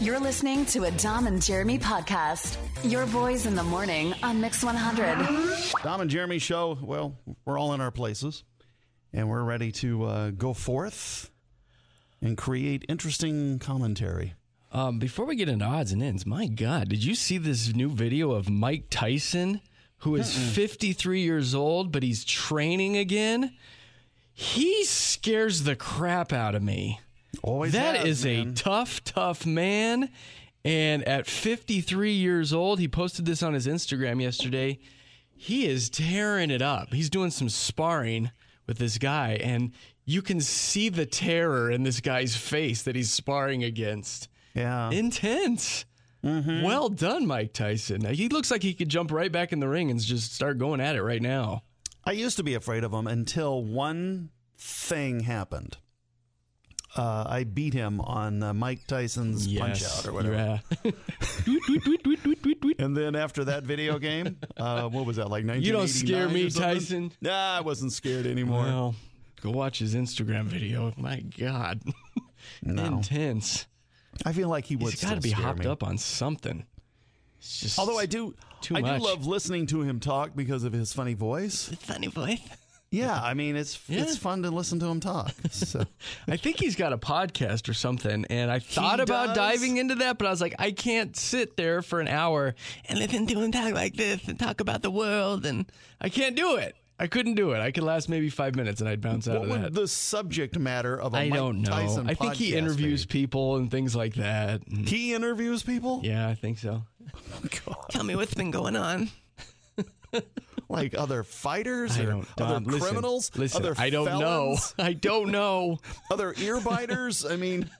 You're listening to a Dom and Jeremy podcast. Your boys in the morning on Mix 100. Dom and Jeremy show, well, we're all in our places, and we're ready to go forth and create interesting commentary. Before we get into odds and ends, my God, did you see this new video of Mike Tyson, who is 53 years old, but he's training again? He scares the crap out of me. Always That has, is man. a tough man. And at 53 years old, he posted this on his Instagram yesterday. He is tearing it up. He's doing some sparring with this guy, and you can see the terror in this guy's face that he's sparring against. Yeah. Intense. Well done, Mike Tyson. He looks like he could jump right back in the ring and just start going at it right now. I used to be afraid of him until one thing happened. I beat him on Mike Tyson's Punch-Out or whatever. Yeah. And then after that video game, what was that, like 1989? You don't scare me, or something? Tyson. Nah, I wasn't scared anymore. Well, go watch his Instagram video. My God. No. Intense. I feel like he would He's got to be scare hopped me. up on something. It's just Although I do much. love listening to him talk because of his funny voice. funny voice. Yeah, I mean it's fun to listen to him talk. So. I think he's got a podcast or something, and I thought about does? diving into that, but I was like, I can't sit there for an hour and listen to him talk like this and talk about the world, and I can't do it. I couldn't do it. I could last maybe 5 minutes, and I'd bounce out What of that. would the subject matter of a I Mike don't know. Tyson I think he podcast interviews be? people and things like that. He interviews people? Yeah, I think so. God. Tell me what's been going on. Like other fighters I or don't. other Dom, listen, criminals? Listen, other I don't felons? know. I don't know. Other ear biters? I mean,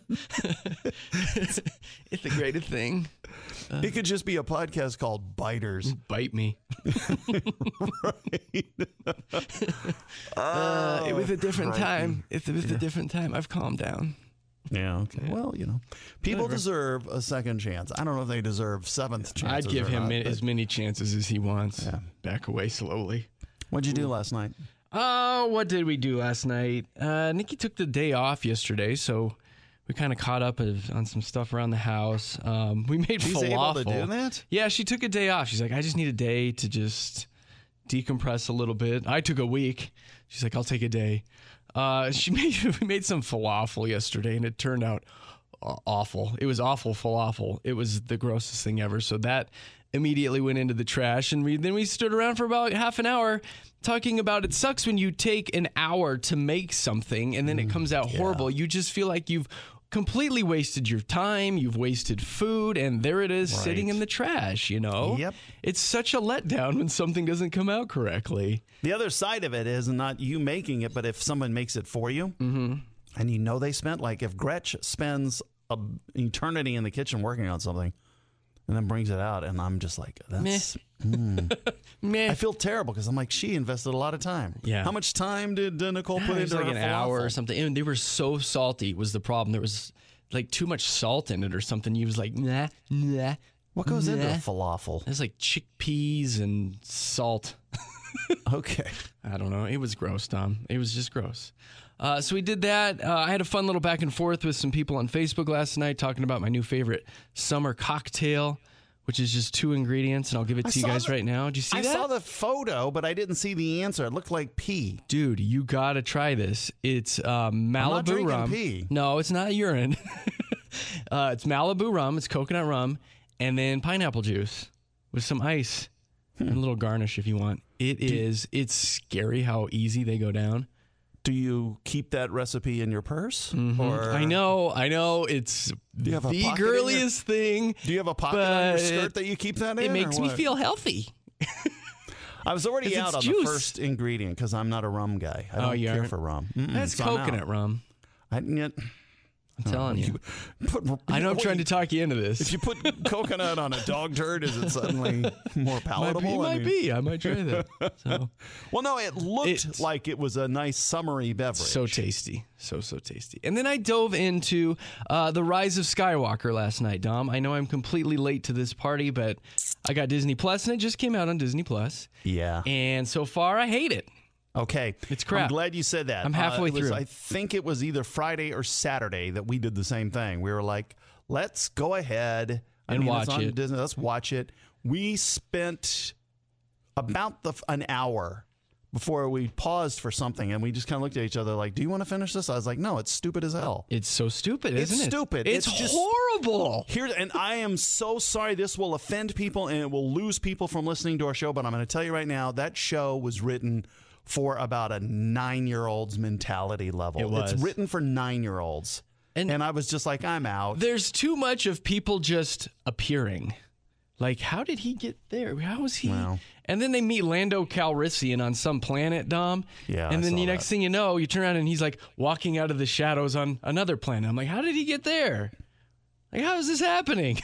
It's the greatest thing. it could just be a podcast called Biters. Bite me. Right. It was a different crikey. time. It was a different time. I've calmed down. Yeah, okay. Well, people deserve a second chance. I don't know if they deserve seventh chances. I'd give or him not, but- as many chances as he wants. Yeah. Back away slowly. What'd you do last night? Oh, what did we do last night? Nikki took the day off yesterday, so we kind of caught up on some stuff around the house. We made She's falafel. able to do that? Yeah, she took a day off. She's like, I just need a day to just decompress a little bit. I took a week. She's like, I'll take a day. We made some falafel yesterday, and it turned out awful. It was awful falafel. It was the grossest thing ever. So that immediately went into the trash, and then we stood around for about half an hour talking about it sucks when you take an hour to make something and then it comes out horrible. You just feel like you've completely wasted your time, you've wasted food, and there it is sitting in the trash, Yep. It's such a letdown when something doesn't come out correctly. The other side of it is not you making it, but if someone makes it for you, and they spent, like if Gretch spends an eternity in the kitchen working on something and then brings it out, and I'm just like, that's... Meh. I feel terrible because I'm like, she invested a lot of time. Yeah. How much time did Nicole put It was into like her an hour falafel? or something. And they were so salty was the problem. There was like too much salt in it or something. He was like, nah. What goes into a Nah. falafel? There's like chickpeas and salt. Okay. I don't know. It was gross, Tom. It was just gross. So we did that. I had a fun little back and forth with some people on Facebook last night talking about my new favorite summer cocktail, which is just 2 ingredients, and I'll give it to you guys right now. Did you see I that? saw the photo, but I didn't see the answer. It looked like pee. Dude, you gotta try this. It's Malibu not drinking rum. pee. No, it's not urine. It's Malibu rum. It's coconut rum, and then pineapple juice with some ice and a little garnish if you want. It's scary how easy they go down. Do you keep that recipe in your purse? Or I know. It's you have a the pocket in your- girliest thing. Do you have a pocket on your but skirt that you keep that in? It makes or me what? feel healthy. I was already 'Cause out it's on juice. the first ingredient because I'm not a rum guy. I don't you care aren't? for rum. That's so I'm coconut out. rum. I'm telling you. I know I'm trying to talk you into this. If you put coconut on a dog turd, is it suddenly more palatable? Might be. I might try that. So. Well, no, it looked It's- like it was a nice summery beverage. So tasty. So tasty. And then I dove into The Rise of Skywalker last night, Dom. I know I'm completely late to this party, but I got Disney Plus, and it just came out on Disney Plus. Yeah. And so far, I hate it. Okay. It's crap. I'm glad you said that. I'm halfway it was- through. I think it was either Friday or Saturday that we did the same thing. We were like, let's go ahead And watch it's on it. Disney. Let's watch it. We spent about an hour before we paused for something, and we just kind of looked at each other like, do you want to finish this? I was like, no, it's stupid as hell. It's so stupid, isn't it? It's stupid. It's just horrible. And I am so sorry this will offend people and it will lose people from listening to our show, but I'm going to tell you right now, that show was written for about a 9-year-old's mentality level. It was. It's written for 9-year-olds. And I was just like, I'm out. There's too much of people just appearing. Like, how did he get there? How was he? Wow. And then they meet Lando Calrissian on some planet, Dom. Yeah, And I then saw the next that. thing you know, you turn around and he's like walking out of the shadows on another planet. I'm like, how did he get there? Like, how is this happening?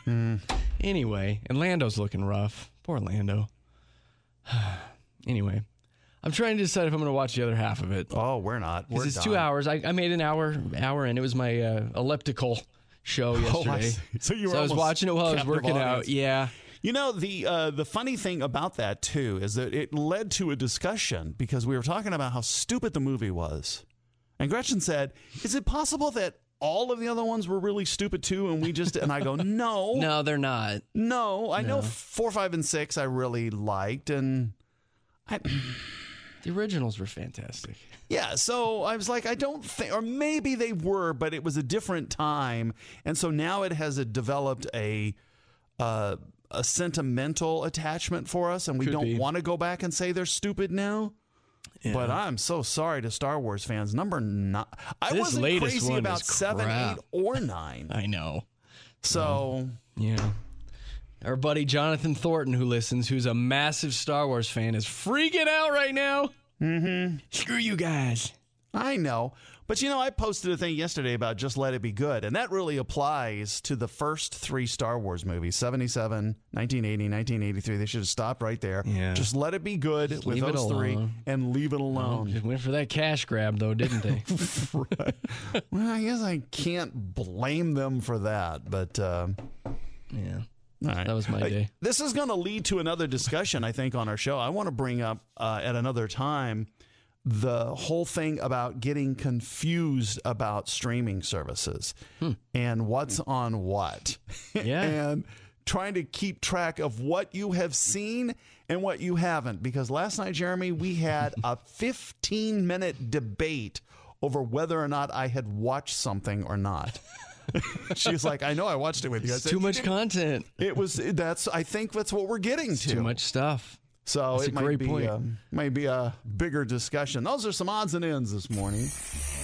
Anyway, and Lando's looking rough. Poor Lando. Anyway, I'm trying to decide if I'm going to watch the other half of it. Oh, we're not. We're Because it's done. 2 hours. I made an hour in. It was my elliptical show yesterday. Oh, I see. So you were I was almost watching it while I was captive working out. audience. Yeah. You know, the funny thing about that, too, is that it led to a discussion because we were talking about how stupid the movie was. And Gretchen said, is it possible that all of the other ones were really stupid, too, and we just... And I go, no. No, they're not. No. I know 4, 5, and 6 I really liked, and... The originals were fantastic. Yeah, so I was like, I don't think... Or maybe they were, but it was a different time. And so now it has developed a sentimental attachment for us, and we Could don't be. want to go back and say they're stupid now. Yeah. But I'm so sorry to Star Wars fans. Number 9. I This wasn't latest crazy one about is 7, crap. 8, or 9. I know. So Yeah. Our buddy Jonathan Thornton, who listens, who's a massive Star Wars fan, is freaking out right now. Mm-hmm. Screw you guys. I know. But, you know, I posted a thing yesterday about Just Let It Be Good, and that really applies to the first 3 Star Wars movies, 77, 1980, 1983. They should have stopped right there. Yeah. Just let it be good with leave it those 3 alone. and leave it alone. Just went for that cash grab, though, didn't they? Well, I guess I can't blame them for that, but... Yeah. all right. That was my day. This is going to lead to another discussion, I think, on our show. I want to bring up at another time the whole thing about getting confused about streaming services and what's on what. Yeah. And trying to keep track of what you have seen and what you haven't. Because last night, Jeremy, we had a 15-minute debate over whether or not I had watched something or not. She's like, I know I watched it with you. I said, Too much content. I think that's what we're getting to. Too much stuff. So That's it a great point. might be a bigger discussion. Those are some odds and ends this morning.